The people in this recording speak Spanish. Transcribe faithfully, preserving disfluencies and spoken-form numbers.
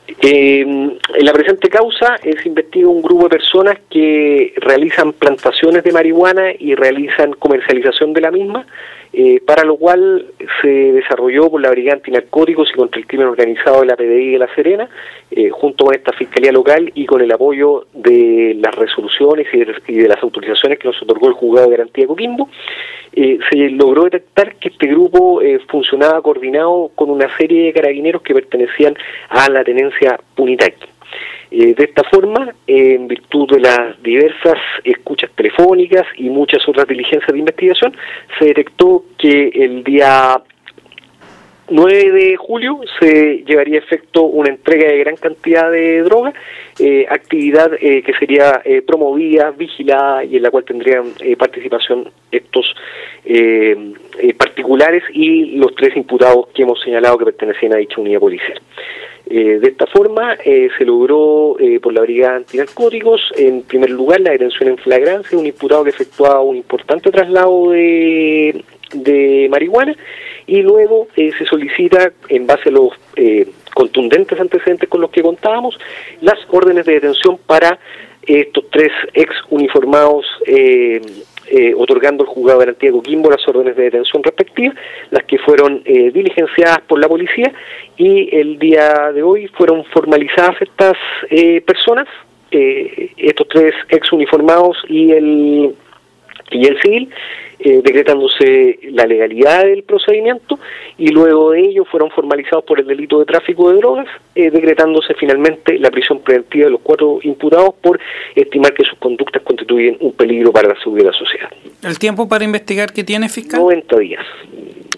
Eh, en la presente causa eh, se investiga un grupo de personas que realizan plantaciones de marihuana y realizan comercialización de la misma, eh, para lo cual se desarrolló por la Brigada Antinarcóticos y contra el Crimen Organizado de la P D I de La Serena, eh, junto con esta Fiscalía Local y con el apoyo de las resoluciones y de, y de las autorizaciones que nos otorgó el Juzgado de Garantía de Coquimbo, eh, se logró detectar que este grupo eh, funcionaba coordinado con una serie de carabineros que pertenecían a la tenencia Punitaqui. Eh, de esta forma, eh, en virtud de las diversas escuchas telefónicas y muchas otras diligencias de investigación, se detectó que el día nueve de julio se llevaría a efecto una entrega de gran cantidad de droga, eh, actividad eh, que sería eh, promovida, vigilada y en la cual tendrían eh, participación estos eh, eh, particulares y los tres imputados que hemos señalado que pertenecían a dicha unidad policial. Eh, de esta forma eh, se logró eh, por la Brigada Antinarcóticos, en primer lugar, la detención en flagrancia de un imputado que efectuaba un importante traslado de, de marihuana, y luego eh, se solicita, en base a los eh, contundentes antecedentes con los que contábamos, las órdenes de detención para estos tres ex uniformados, eh, eh, otorgando al Juzgado de Garantía de Coquimbo las órdenes de detención respectivas, las que fueron eh, diligenciadas por la policía, y el día de hoy fueron formalizadas estas eh, personas, eh, estos tres ex uniformados y el y el civil, eh, decretándose la legalidad del procedimiento, y luego de ello fueron formalizados por el delito de tráfico de drogas, eh, decretándose finalmente la prisión preventiva de los cuatro imputados por estimar que sus conductas constituyen un peligro para la seguridad de la sociedad. ¿El tiempo para investigar que tiene, fiscal? noventa días.